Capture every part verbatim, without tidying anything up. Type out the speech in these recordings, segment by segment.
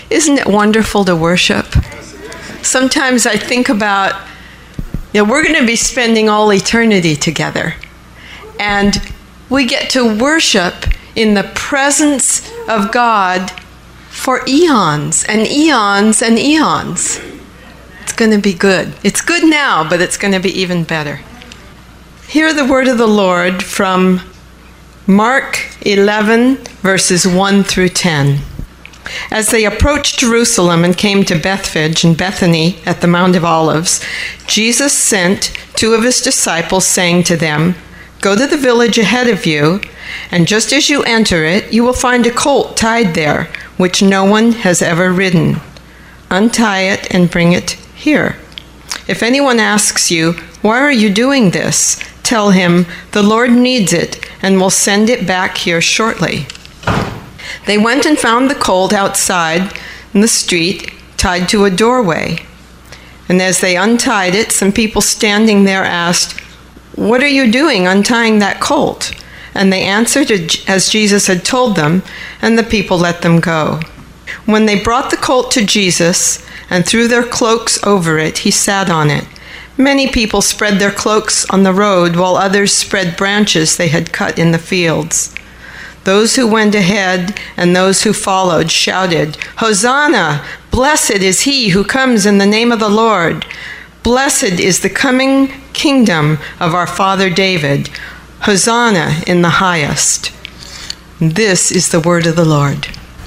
Isn't it wonderful to worship? Sometimes I think about, you know, we're going to be spending all eternity together. And we get to worship in the presence of God for eons and eons and eons. It's going to be good. It's good now, but it's going to be even better. Hear the word of the Lord from Mark eleven, verses one through ten. As they approached Jerusalem and came to Bethphage and Bethany at the Mount of Olives, Jesus sent two of his disciples, saying to them, "Go to the village ahead of you, and just as you enter it, you will find a colt tied there, which no one has ever ridden. Untie it and bring it here. If anyone asks you, 'Why are you doing this?' tell him, 'The Lord needs it and will send it back here shortly.'" They went and found the colt outside in the street, tied to a doorway. And as they untied it, some people standing there asked, "What are you doing untying that colt?" And they answered as Jesus had told them, and the people let them go. When they brought the colt to Jesus and threw their cloaks over it, he sat on it. Many people spread their cloaks on the road, while others spread branches they had cut in the fields. Those who went ahead and those who followed shouted, "Hosanna! Blessed is he who comes in the name of the Lord. Blessed is the coming kingdom of our father David. Hosanna in the highest." This is the word of the Lord.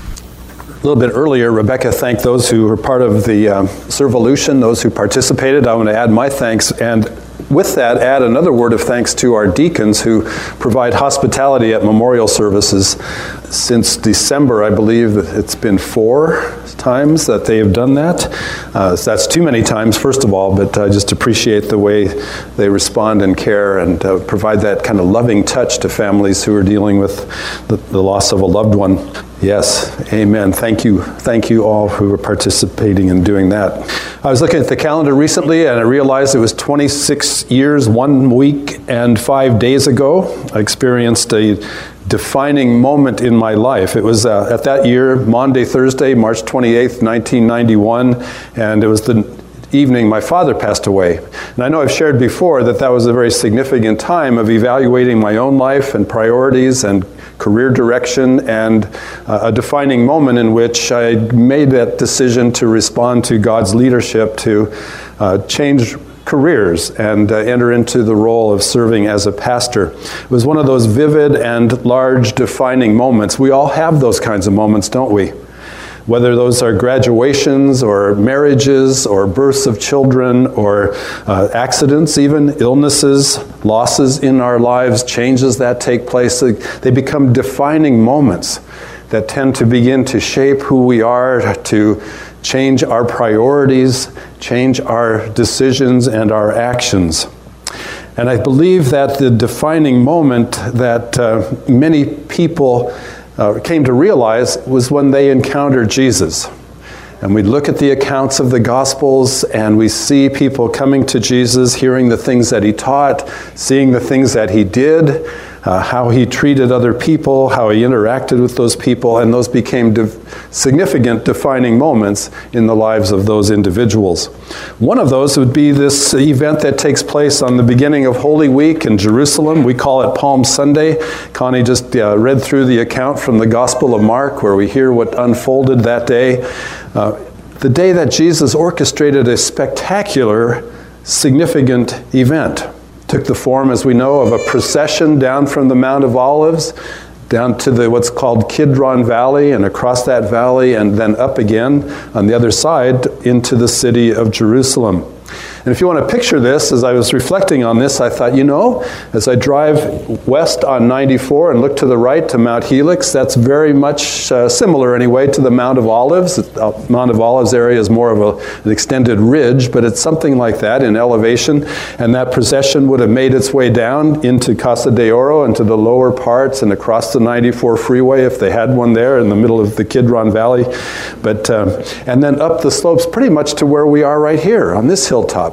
A little bit earlier, Rebecca thanked those who were part of the um, Servolution, those who participated. I want to add my thanks, and with that, add another word of thanks to our deacons who provide hospitality at memorial services. Since December, I believe it's been four times that they have done that. Uh, so that's too many times, first of all, but I just appreciate the way they respond and care and uh, provide that kind of loving touch to families who are dealing with the, the loss of a loved one. Yes, amen. Thank you. Thank you all who are participating in doing that. I was looking at the calendar recently and I realized it was twenty-six years, one week and five days ago. I experienced a defining moment in my life. It was uh, at that year, Maundy, Thursday, March twenty-eighth, nineteen ninety-one, and it was the evening my father passed away. And I know I've shared before that that was a very significant time of evaluating my own life and priorities and career direction, and uh, a defining moment in which I made that decision to respond to God's leadership to uh, change careers and uh, enter into the role of serving as a pastor. It was one of those vivid and large defining moments. We all have those kinds of moments, don't we? Whether those are graduations or marriages or births of children or uh, accidents, even illnesses, losses in our lives, changes that take place, they become defining moments that tend to begin to shape who we are, to change our priorities, change our decisions and our actions. And I believe that the defining moment that uh, many people Uh, came to realize was when they encountered Jesus. And we look at the accounts of the Gospels and we see people coming to Jesus, hearing the things that he taught, seeing the things that he did, uh, how he treated other people, how he interacted with those people, and those became de- significant defining moments in the lives of those individuals. One of those would be this event that takes place on the beginning of Holy Week in Jerusalem. We call it Palm Sunday. Connie just uh, read through the account from the Gospel of Mark where we hear what unfolded that day. Uh, the day that Jesus orchestrated a spectacular, significant event. Took the form, as we know, of a procession down from the Mount of Olives, down to the what's called Kidron Valley, and across that valley, and then up again on the other side into the city of Jerusalem. And if you want to picture this, as I was reflecting on this, I thought, you know, as I drive west on ninety-four and look to the right to Mount Helix, that's very much uh, similar anyway to the Mount of Olives. The Mount of Olives area is more of a, an extended ridge, but it's something like that in elevation. And that procession would have made its way down into Casa de Oro, into the lower parts, and across the ninety-four freeway if they had one there in the middle of the Kidron Valley. But um, and then up the slopes pretty much to where we are right here on this hilltop.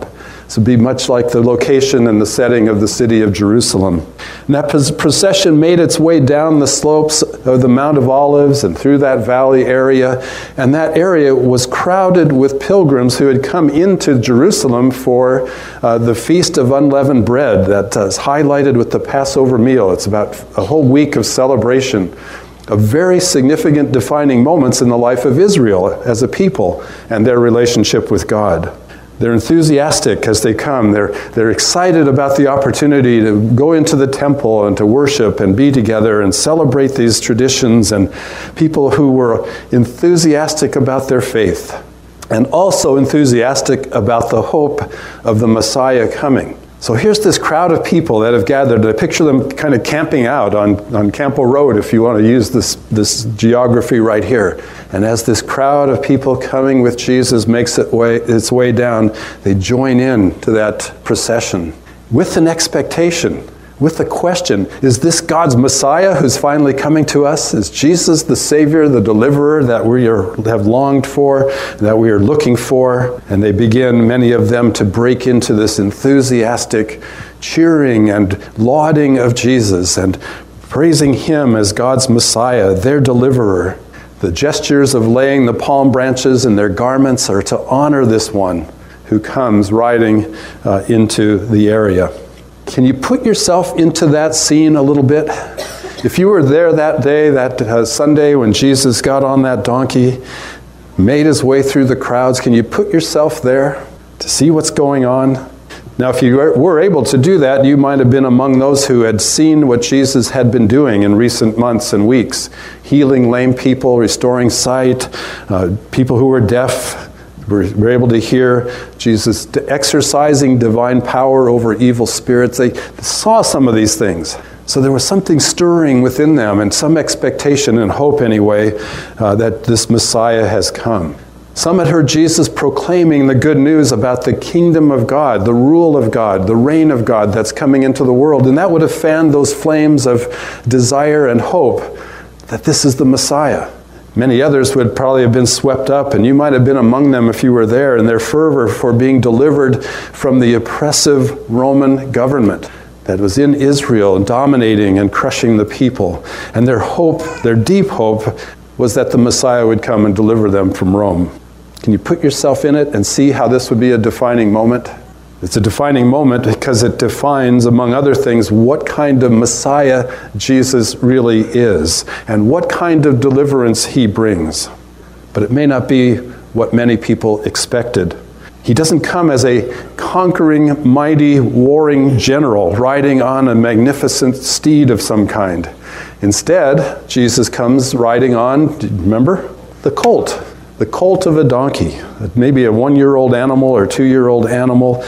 This would be much like the location and the setting of the city of Jerusalem. And that procession made its way down the slopes of the Mount of Olives and through that valley area. And that area was crowded with pilgrims who had come into Jerusalem for uh, the Feast of Unleavened Bread that uh, is highlighted with the Passover meal. It's about a whole week of celebration of very significant defining moments in the life of Israel as a people and their relationship with God. They're enthusiastic as they come. They're, they're excited about the opportunity to go into the temple and to worship and be together and celebrate these traditions, and people who were enthusiastic about their faith and also enthusiastic about the hope of the Messiah coming. So here's this crowd of people that have gathered. I picture them kind of camping out on, on Campo Road, if you want to use this, this geography right here. And as this crowd of people coming with Jesus makes it way, its way down, they join in to that procession with an expectation, with the question, is this God's Messiah who's finally coming to us? Is Jesus the Savior, the deliverer that we are, have longed for, that we are looking for? And they begin, many of them, to break into this enthusiastic cheering and lauding of Jesus and praising Him as God's Messiah, their deliverer. The gestures of laying the palm branches in their garments are to honor this one who comes riding uh, into the area. Can you put yourself into that scene a little bit? If you were there that day, that uh, Sunday when Jesus got on that donkey, made his way through the crowds, can you put yourself there to see what's going on? Now, if you were able to do that, you might have been among those who had seen what Jesus had been doing in recent months and weeks, healing lame people, restoring sight, uh, people who were deaf, were able to hear Jesus exercising divine power over evil spirits. They saw some of these things. So there was something stirring within them and some expectation and hope anyway uh, that this Messiah has come. Some had heard Jesus proclaiming the good news about the kingdom of God, the rule of God, the reign of God that's coming into the world. And that would have fanned those flames of desire and hope that this is the Messiah. Many others would probably have been swept up, and you might have been among them if you were there, in their fervor for being delivered from the oppressive Roman government that was in Israel and dominating and crushing the people. And their hope, their deep hope, was that the Messiah would come and deliver them from Rome. Can you put yourself in it and see how this would be a defining moment? It's a defining moment because it defines, among other things, what kind of Messiah Jesus really is and what kind of deliverance He brings. But it may not be what many people expected. He doesn't come as a conquering, mighty, warring general riding on a magnificent steed of some kind. Instead, Jesus comes riding on, remember, the colt. The colt of a donkey, maybe a one-year-old animal or two-year-old animal.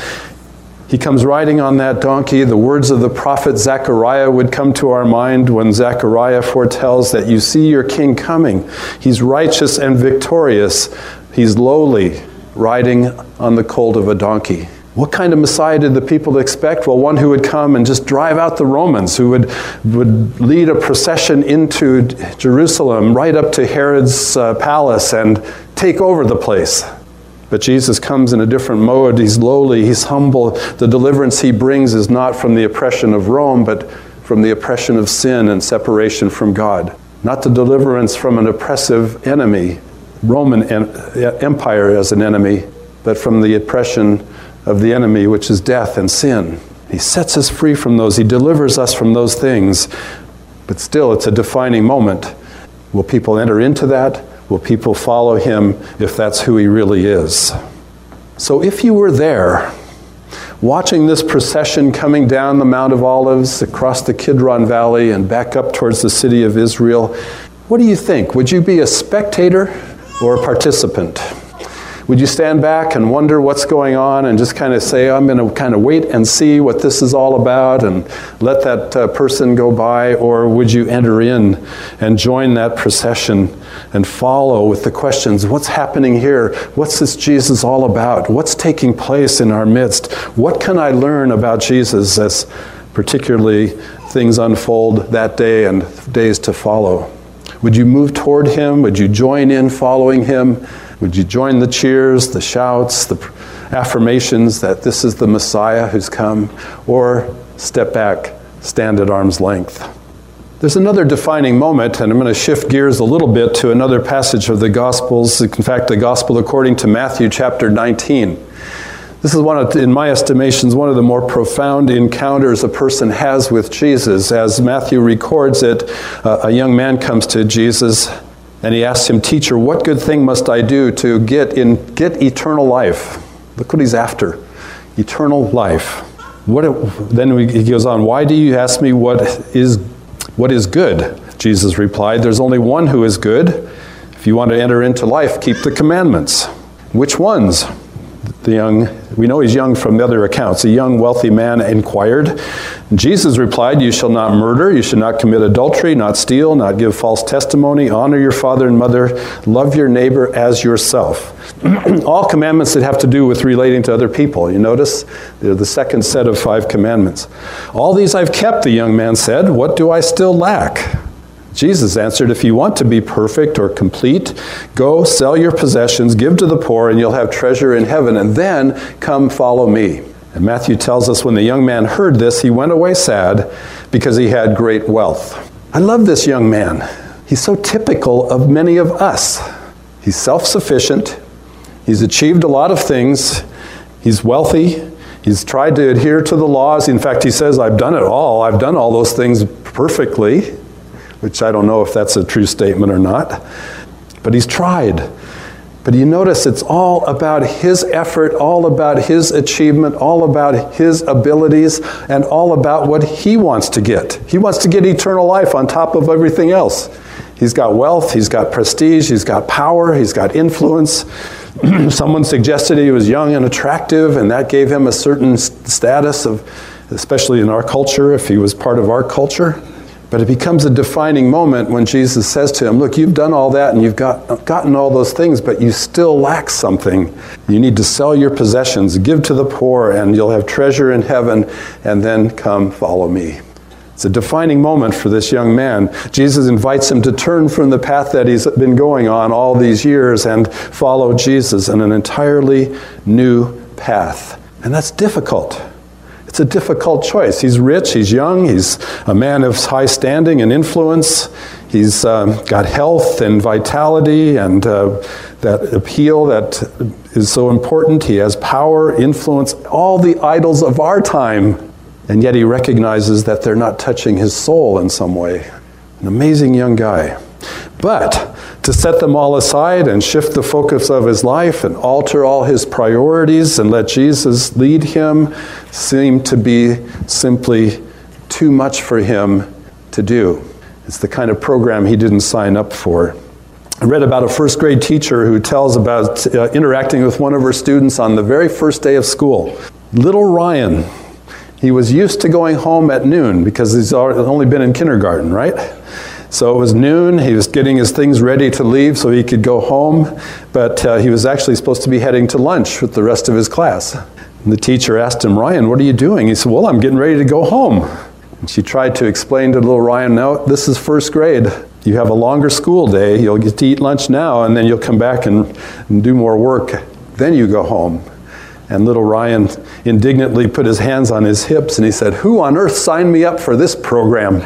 He comes riding on that donkey. The words of the prophet Zechariah would come to our mind when Zechariah foretells that you see your king coming. He's righteous and victorious. He's lowly, riding on the colt of a donkey. What kind of Messiah did the people expect? Well, one who would come and just drive out the Romans, who would, would lead a procession into Jerusalem, right up to Herod's uh, palace and take over the place. But Jesus comes in a different mode. He's lowly, he's humble. The deliverance he brings is not from the oppression of Rome, but from the oppression of sin and separation from God. Not the deliverance from an oppressive enemy, Roman Empire as an enemy, but from the oppression of the enemy, which is death and sin. He sets us free from those. He delivers us from those things. But still, it's a defining moment. Will people enter into that? Will people follow him if that's who he really is? So if you were there, watching this procession coming down the Mount of Olives, across the Kidron Valley, and back up towards the city of Israel, what do you think? Would you be a spectator or a participant? Would you stand back and wonder what's going on and just kind of say, I'm going to kind of wait and see what this is all about and let that uh, person go by? Or would you enter in and join that procession and follow with the questions, what's happening here? What's this Jesus all about? What's taking place in our midst? What can I learn about Jesus as particularly things unfold that day and days to follow? Would you move toward him? Would you join in following him? Would you join the cheers, the shouts, the affirmations that this is the Messiah who's come, or step back, stand at arm's length. There's another defining moment, and I'm going to shift gears a little bit to another passage of the Gospels, in fact, the Gospel according to Matthew chapter nineteen. This is one of, in my estimations, one of the more profound encounters a person has with Jesus. As Matthew records it, uh, a young man comes to Jesus and he asks him, "Teacher, what good thing must I do to get in get eternal life?" Look what he's after, eternal life. What? Then he goes on, "Why do you ask me what is what is good?" Jesus replied, "There's only one who is good. If you want to enter into life, keep the commandments." "Which ones?" The young, we know he's young from the other accounts. A young wealthy man inquired. Jesus replied, "You shall not murder, you shall not commit adultery, not steal, not give false testimony, honor your father and mother, love your neighbor as yourself." All commandments that have to do with relating to other people. You notice? They're the second set of five commandments. "All these I've kept," the young man said. "What do I still lack?" Jesus answered, "If you want to be perfect or complete, go sell your possessions, give to the poor, and you'll have treasure in heaven, and then come follow me." And Matthew tells us when the young man heard this, he went away sad because he had great wealth. I love this young man. He's so typical of many of us. He's self-sufficient. He's achieved a lot of things. He's wealthy. He's tried to adhere to the laws. In fact, he says, "I've done it all. I've done all those things perfectly," which I don't know if that's a true statement or not. But he's tried. But you notice it's all about his effort, all about his achievement, all about his abilities, and all about what he wants to get. He wants to get eternal life on top of everything else. He's got wealth, he's got prestige, he's got power, he's got influence. Someone suggested he was young and attractive, and that gave him a certain status, of, especially in our culture, if he was part of our culture. But it becomes a defining moment when Jesus says to him, "Look, you've done all that and you've got, gotten all those things, but you still lack something. You need to sell your possessions, give to the poor, and you'll have treasure in heaven, and then come follow me." It's a defining moment for this young man. Jesus invites him to turn from the path that he's been going on all these years and follow Jesus in an entirely new path. And that's difficult. It's a difficult choice. He's rich, he's young, he's a man of high standing and influence. He's um, got health and vitality and uh, that appeal that is so important. He has power, influence, all the idols of our time. And yet he recognizes that they're not touching his soul in some way. An amazing young guy. But to set them all aside and shift the focus of his life and alter all his priorities and let Jesus lead him seemed to be simply too much for him to do. It's the kind of program he didn't sign up for. I read about a first grade teacher who tells about uh, interacting with one of her students on the very first day of school. Little Ryan, he was used to going home at noon because he's only been in kindergarten, right? So it was noon, he was getting his things ready to leave so he could go home, but uh, he was actually supposed to be heading to lunch with the rest of his class. And the teacher asked him, "Ryan, what are you doing?" He said, "Well, I'm getting ready to go home." And she tried to explain to little Ryan, "No, this is first grade. You have a longer school day, you'll get to eat lunch now, and then you'll come back and, and do more work. Then you go home." And little Ryan indignantly put his hands on his hips and he said, "Who on earth signed me up for this program?"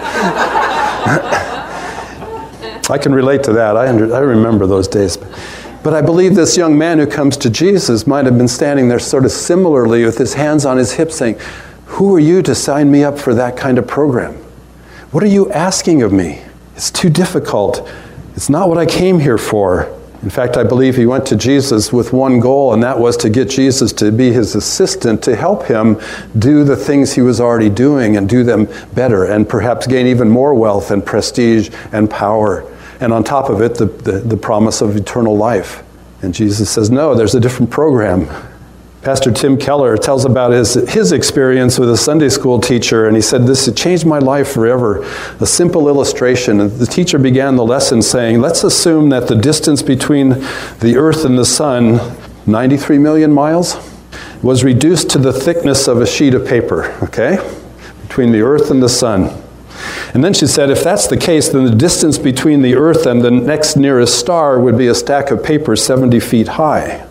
I can relate to that. I, under, I remember those days. But I believe this young man who comes to Jesus might have been standing there sort of similarly with his hands on his hips saying, "Who are you to sign me up for that kind of program? What are you asking of me? It's too difficult. It's not what I came here for." In fact, I believe he went to Jesus with one goal, and that was to get Jesus to be his assistant, to help him do the things he was already doing and do them better, and perhaps gain even more wealth and prestige and power. And on top of it, the, the, the promise of eternal life. And Jesus says, no, there's a different program. Pastor Tim Keller tells about his, his experience with a Sunday school teacher, and he said, "This changed my life forever." A simple illustration. And the teacher began the lesson saying, let's assume that the distance between the earth and the sun, ninety-three million miles, was reduced to the thickness of a sheet of paper, okay? Between the earth and the sun. And then she said, if that's the case, then the distance between the earth and the next nearest star would be a stack of paper seventy feet high.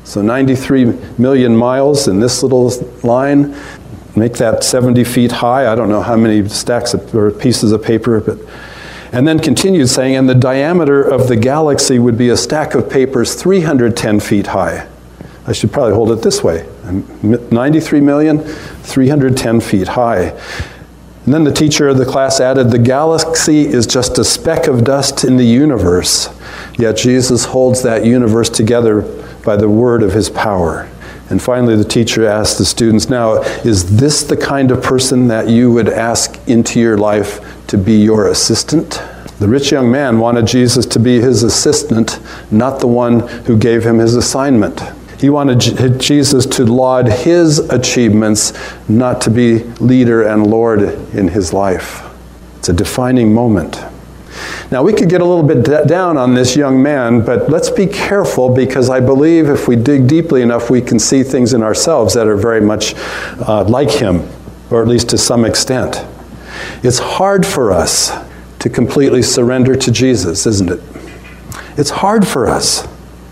So ninety-three million miles in this little line. Make that seventy feet high. I don't know how many stacks of, or pieces of paper, but and then continued saying, and the diameter of the galaxy would be a stack of papers three hundred ten feet high. I should probably hold it this way. ninety-three million, three hundred ten feet high. And then the teacher of the class added, the galaxy is just a speck of dust in the universe, yet Jesus holds that universe together by the word of his power. And finally, the teacher asked the students, now, is this the kind of person that you would ask into your life to be your assistant? The rich young man wanted Jesus to be his assistant, not the one who gave him his assignment. He wanted Jesus to laud his achievements, not to be leader and Lord in his life. It's a defining moment. Now, we could get a little bit d- down on this young man, but let's be careful, because I believe if we dig deeply enough, we can see things in ourselves that are very much uh, like him, or at least to some extent. It's hard for us to completely surrender to Jesus, isn't it? It's hard for us.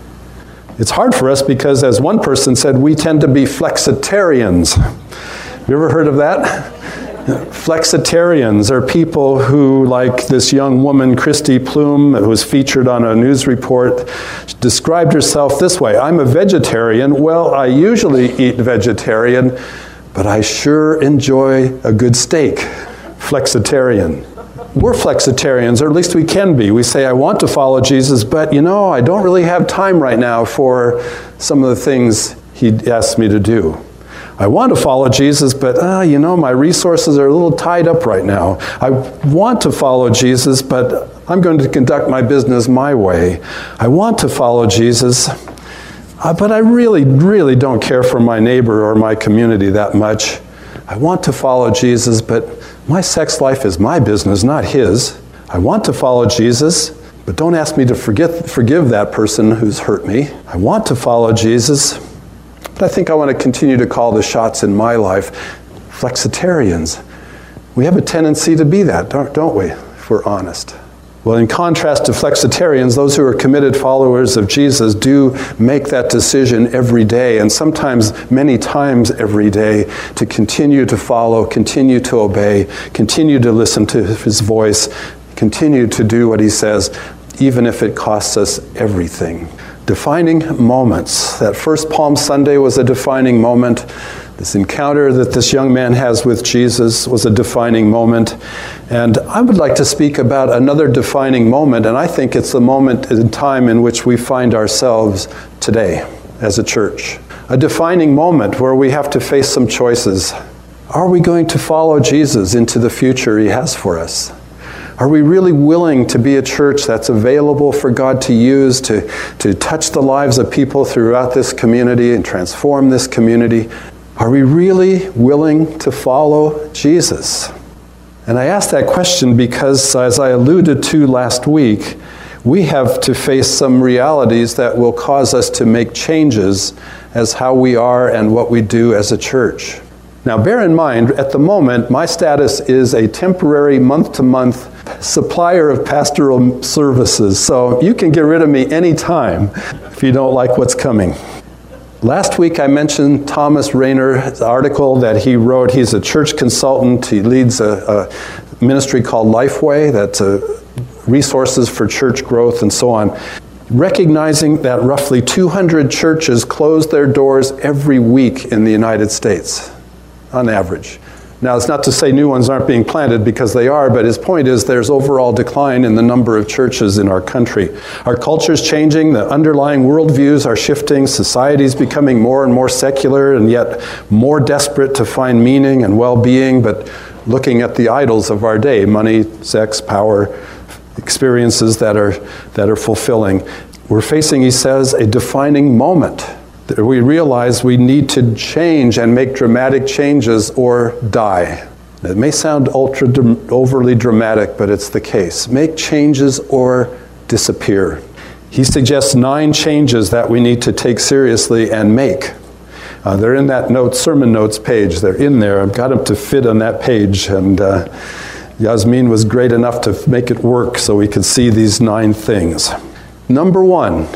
It's hard for us because, as one person said, we tend to be flexitarians. You ever heard of that? Flexitarians are people who, like this young woman, Christy Plume, who was featured on a news report, described herself this way: I'm a vegetarian. Well, I usually eat vegetarian, but I sure enjoy a good steak. Flexitarian. We're flexitarians, or at least we can be. We say, I want to follow Jesus, but you know, I don't really have time right now for some of the things he asked me to do. I want to follow Jesus, but uh, you know, my resources are a little tied up right now. I want to follow Jesus, but I'm going to conduct my business my way. I want to follow Jesus, uh, but I really, really don't care for my neighbor or my community that much. I want to follow Jesus, but my sex life is my business, not his. I want to follow Jesus, but don't ask me to forget, forgive that person who's hurt me. I want to follow Jesus, but I think I want to continue to call the shots in my life. Flexitarians. We have a tendency to be that, don't, don't we, if we're honest? Well, in contrast to flexitarians, those who are committed followers of Jesus do make that decision every day, and sometimes many times every day, to continue to follow, continue to obey, continue to listen to his voice, continue to do what he says, even if it costs us everything. Defining moments. That first Palm Sunday was a defining moment. This encounter that this young man has with Jesus was a defining moment. And I would like to speak about another defining moment, and I think it's the moment in time in which we find ourselves today as a church. A defining moment where we have to face some choices. Are we going to follow Jesus into the future he has for us? Are we really willing to be a church that's available for God to use to, to touch the lives of people throughout this community and transform this community? Are we really willing to follow Jesus? And I ask that question because, as I alluded to last week, we have to face some realities that will cause us to make changes as how we are and what we do as a church. Now, bear in mind, at the moment, my status is a temporary month-to-month supplier of pastoral services, so you can get rid of me anytime if you don't like what's coming. Last week I mentioned Thomas Rayner's article that he wrote. He's a church consultant. He leads a, a ministry called Lifeway, that's a resources for church growth and so on. Recognizing that roughly two hundred churches close their doors every week in the United States, on average. Now, it's not to say new ones aren't being planted, because they are, but his point is there's overall decline in the number of churches in our country. Our culture's changing, the underlying worldviews are shifting, society's becoming more and more secular and yet more desperate to find meaning and well-being, but looking at the idols of our day, money, sex, power, experiences that are, that are fulfilling. We're facing, he says, a defining moment. We realize we need to change and make dramatic changes or die. It may sound ultra overly dramatic, but it's the case. Make changes or disappear. He suggests nine changes that we need to take seriously and make. Uh, they're in that note, sermon notes page. They're in there. I've got them to fit on that page, and uh, Yasmin was great enough to make it work so we could see these nine things. Number one,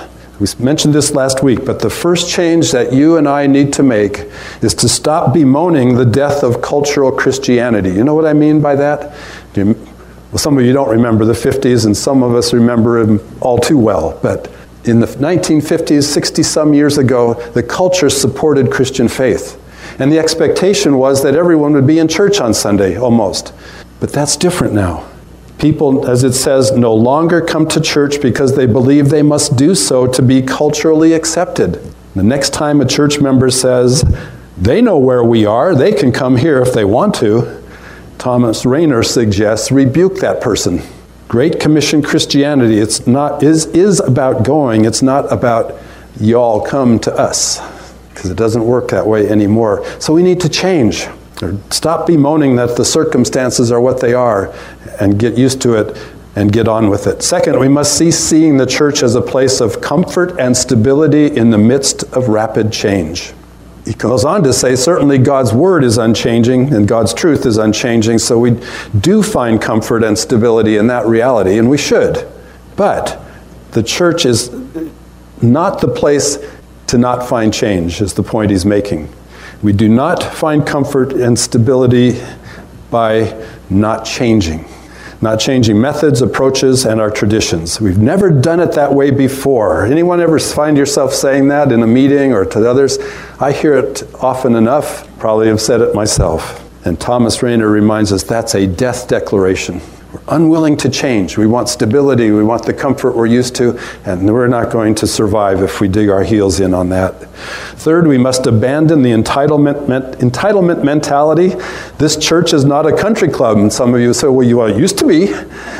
We mentioned this last week, but the first change that you and I need to make is to stop bemoaning the death of cultural Christianity. You know what I mean by that? You, well, some of you don't remember the fifties, and some of us remember them all too well. But in the nineteen fifties, sixty-some years ago, the culture supported Christian faith. And the expectation was that everyone would be in church on Sunday, almost. But that's different now. People, as it says, no longer come to church because they believe they must do so to be culturally accepted. The next time a church member says, they know where we are, they can come here if they want to, Thomas Rainer suggests, rebuke that person. Great Commission Christianity, it's not is is about going, it's not about y'all come to us, because it doesn't work that way anymore. So we need to change. Stop bemoaning that the circumstances are what they are and get used to it and get on with it. Second, we must cease seeing the church as a place of comfort and stability in the midst of rapid change. He goes on to say, certainly God's word is unchanging and God's truth is unchanging, so we do find comfort and stability in that reality, and we should. But the church is not the place to not find change, is the point he's making. We do not find comfort and stability by not changing. Not changing methods, approaches, and our traditions. We've never done it that way before. Anyone ever find yourself saying that in a meeting or to others? I hear it often enough, probably have said it myself. And Thomas Rainer reminds us that's a death declaration. We're unwilling to change. We want stability. We want the comfort we're used to, and we're not going to survive if we dig our heels in on that. Third, we must abandon the entitlement entitlement mentality. This church is not a country club, and some of you say, well, you are used to be.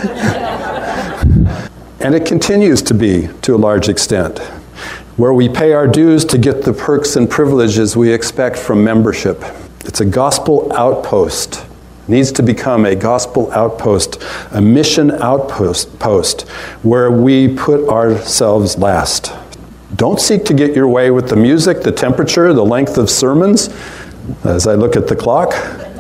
And it continues to be, to a large extent, where we pay our dues to get the perks and privileges we expect from membership. It's a gospel outpost. Needs to become a gospel outpost, a mission outpost post, where we put ourselves last. Don't seek to get your way with the music, the temperature, the length of sermons, as I look at the clock.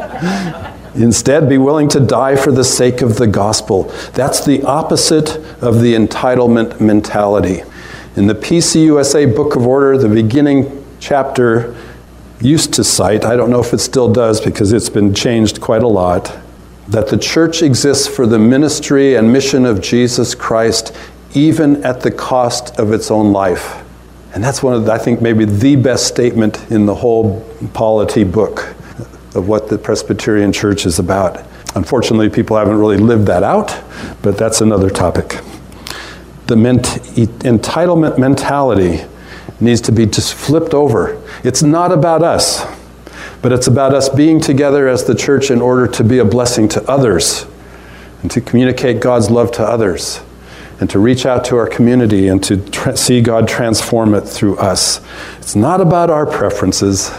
Instead, be willing to die for the sake of the gospel. That's the opposite of the entitlement mentality. In the P C U S A Book of Order, the beginning chapter used to cite, I don't know if it still does because it's been changed quite a lot, that the church exists for the ministry and mission of Jesus Christ, even at the cost of its own life. And that's one of, the, I think, maybe the best statement in the whole polity book of what the Presbyterian Church is about. Unfortunately, people haven't really lived that out, but that's another topic. The ment- entitlement mentality needs to be just flipped over. It's not about us, but it's about us being together as the church in order to be a blessing to others and to communicate God's love to others and to reach out to our community and to tra- see God transform it through us. It's not about our preferences.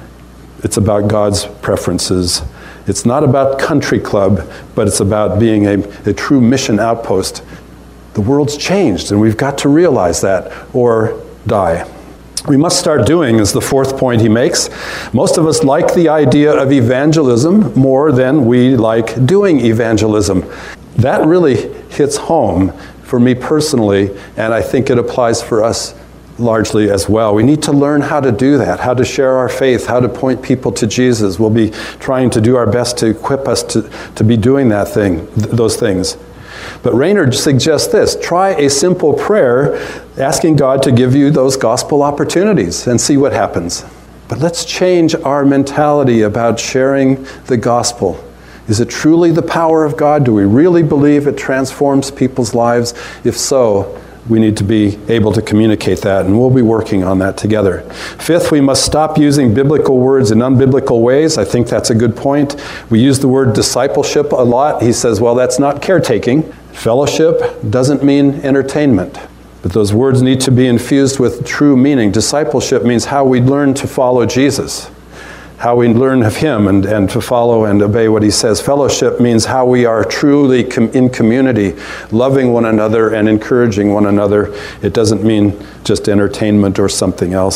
It's about God's preferences. It's not about country club, but it's about being a, a true mission outpost. The world's changed, and we've got to realize that, or die. We must start doing, is the fourth point he makes. Most of us like the idea of evangelism more than we like doing evangelism. That really hits home for me personally, and I think it applies for us largely as well. We need to learn how to do that, how to share our faith, how to point people to Jesus. We'll be trying to do our best to equip us to, to be doing that thing, th- those things. But Rainer suggests this: try a simple prayer asking God to give you those gospel opportunities and see what happens. But let's change our mentality about sharing the gospel. Is it truly the power of God? Do we really believe it transforms people's lives? If so, we need to be able to communicate that, and we'll be working on that together. Fifth, we must stop using biblical words in unbiblical ways. I think that's a good point. We use the word discipleship a lot. He says, well, that's not caretaking. Fellowship doesn't mean entertainment. But those words need to be infused with true meaning. Discipleship means how we learn to follow Jesus, how we learn of him and, and to follow and obey what he says. Fellowship means how we are truly com- in community, loving one another and encouraging one another. It doesn't mean just entertainment or something else.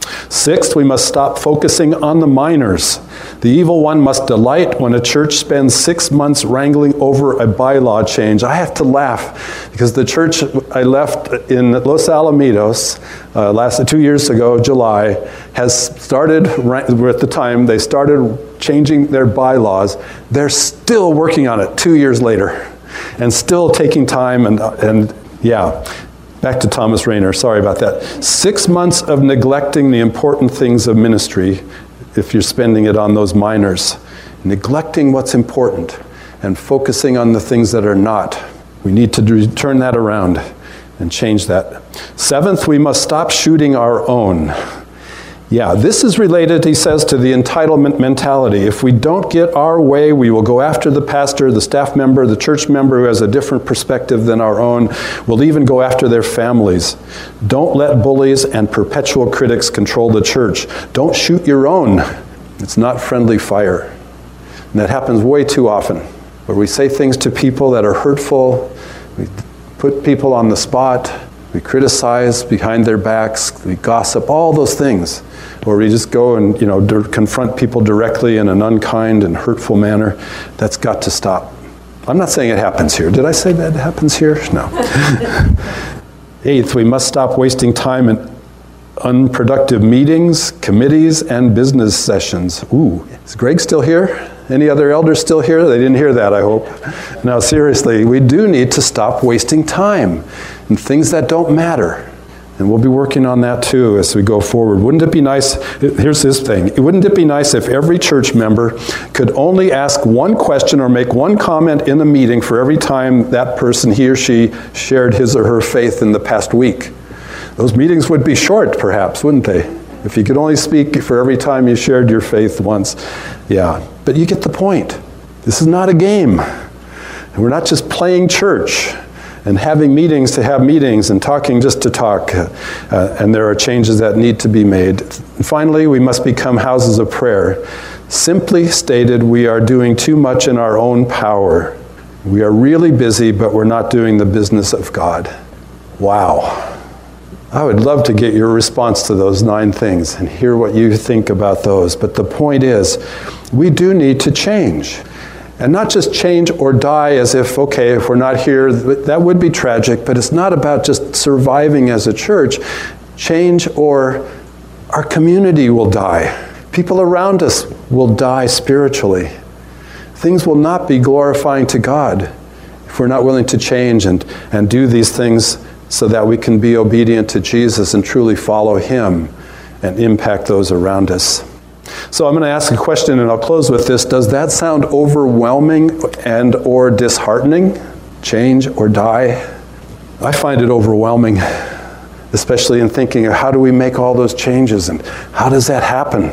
Sixth, we must stop focusing on the minors. The evil one must delight when a church spends six months wrangling over a bylaw change. I have to laugh because the church I left in Los Alamitos uh, last two years ago, July, has started, at the time, they started changing their bylaws. They're still working on it two years later and still taking time and, and yeah. Back to Thomas Rainer, sorry about that. Six months of neglecting the important things of ministry if you're spending it on those minors. Neglecting what's important and focusing on the things that are not. We need to turn that around and change that. Seventh, we must stop shooting our own. Yeah, this is related, he says, to the entitlement mentality. If we don't get our way, we will go after the pastor, the staff member, the church member who has a different perspective than our own. We'll even go after their families. Don't let bullies and perpetual critics control the church. Don't shoot your own. It's not friendly fire. And that happens way too often, where we say things to people that are hurtful, we put people on the spot, we criticize behind their backs, we gossip, all those things. Or we just go and, you know, d- confront people directly in an unkind and hurtful manner. That's got to stop. I'm not saying it happens here. Did I say that happens here? No. Eighth, we must stop wasting time in unproductive meetings, committees, and business sessions. Ooh, is Greg still here? Any other elders still here? They didn't hear that, I hope. Now, seriously, we do need to stop wasting time in things that don't matter. And we'll be working on that too as we go forward. Wouldn't it be nice, here's this thing, wouldn't it be nice if every church member could only ask one question or make one comment in a meeting for every time that person, he or she, shared his or her faith in the past week? Those meetings would be short, perhaps, wouldn't they? If you could only speak for every time you shared your faith once. Yeah, but you get the point. This is not a game. And we're not just playing church and having meetings to have meetings and talking just to talk. Uh, and there are changes that need to be made. And finally, we must become houses of prayer. Simply stated, we are doing too much in our own power. We are really busy, but we're not doing the business of God. Wow. I would love to get your response to those nine things and hear what you think about those. But the point is, we do need to change. And not just change or die as if, okay, if we're not here, that would be tragic, but it's not about just surviving as a church. Change or our community will die. People around us will die spiritually. Things will not be glorifying to God if we're not willing to change and, and do these things so that we can be obedient to Jesus and truly follow Him and impact those around us. So I'm going to ask a question and I'll close with this. Does that sound overwhelming and or disheartening? Change or die? I find it overwhelming, especially in thinking of how do we make all those changes and how does that happen?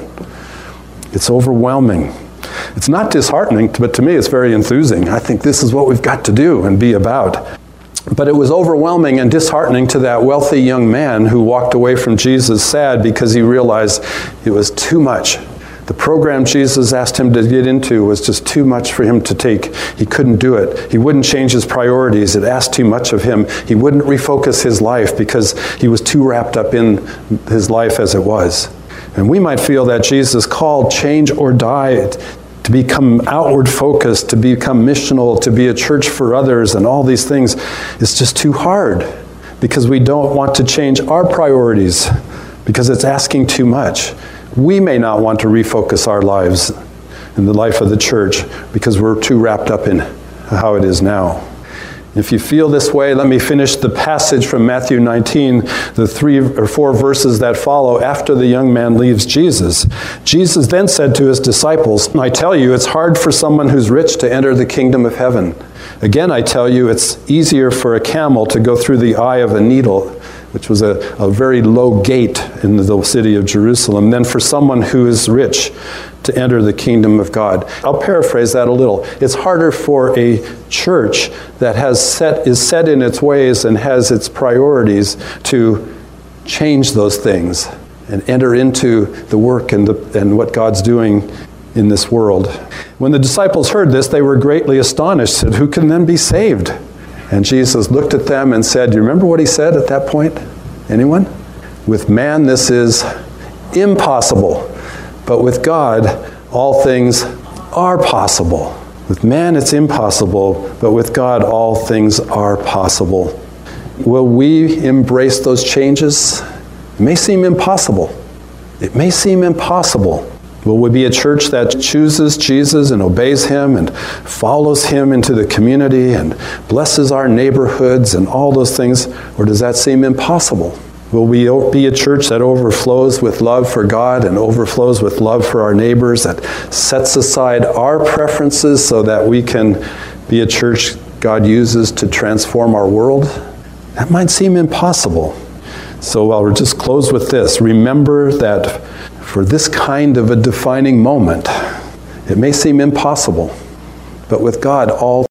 It's overwhelming. It's not disheartening, but to me it's very enthusing. I think this is what we've got to do and be about. But it was overwhelming and disheartening to that wealthy young man who walked away from Jesus sad because he realized it was too much. The program Jesus asked him to get into was just too much for him to take. He couldn't do it. He wouldn't change his priorities. It asked too much of him. He wouldn't refocus his life because he was too wrapped up in his life as it was. And we might feel that Jesus called change or die, to become outward focused, to become missional, to be a church for others, and all these things is just too hard because we don't want to change our priorities because it's asking too much. We may not want to refocus our lives in the life of the church because we're too wrapped up in how it is now. If you feel this way, let me finish the passage from Matthew nineteen, the three or four verses that follow after the young man leaves Jesus. Jesus then said to his disciples, I tell you, it's hard for someone who's rich to enter the kingdom of heaven. Again, I tell you, it's easier for a camel to go through the eye of a needle, which was a, a very low gate in the city of Jerusalem, than for someone who is rich to enter the kingdom of God. I'll paraphrase that a little. It's harder for a church that has set is set in its ways and has its priorities to change those things and enter into the work and, the, and what God's doing in this world. When the disciples heard this, they were greatly astonished, said, who can then be saved? And Jesus looked at them and said, do you remember what he said at that point? Anyone? With man this is impossible. But with God, all things are possible. With man, it's impossible, but with God, all things are possible. Will we embrace those changes? It may seem impossible. It may seem impossible. Will we be a church that chooses Jesus and obeys him and follows him into the community and blesses our neighborhoods and all those things? Or does that seem impossible? Will we be a church that overflows with love for God and overflows with love for our neighbors, that sets aside our preferences so that we can be a church God uses to transform our world? That might seem impossible. So I'll just close with this. Remember that for this kind of a defining moment, it may seem impossible, but with God, all